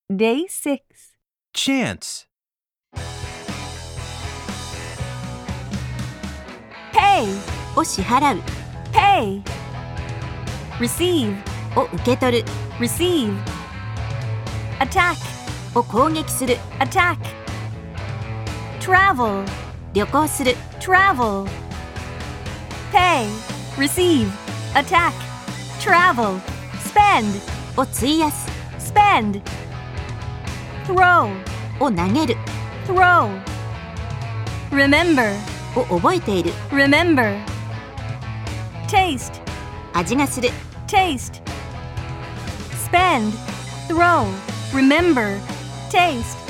Day 6. Chance. Pay, を支払う pay. Receive, を受け取る receive. Attack, を攻撃する attack. Travel, 旅行する travel. Pay, receive, attack, travel. Spend, を費やす spend. Throw, を投げる throw. Remember, を覚えている remember. Taste, 味がする taste. Spend, throw, remember, taste.